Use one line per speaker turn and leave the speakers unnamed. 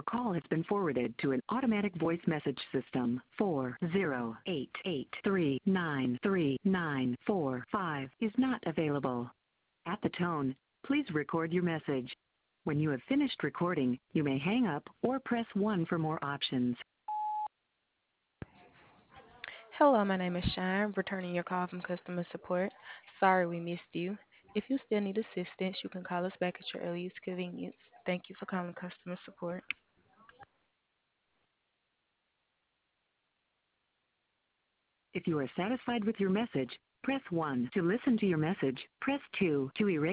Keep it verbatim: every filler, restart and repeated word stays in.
Call has been forwarded to an automatic voice message system. four zero eight eight three nine three nine four five is not available. At the tone, please record your message. When you have finished recording, you may hang up or press one for more options.
Hello, my name is Shine, returning your call from customer support. Sorry we missed you. If you still need assistance, you can call us back at your earliest convenience. Thank you for calling customer support.
If you are satisfied with your message, press one. To listen to your message, press two. To erase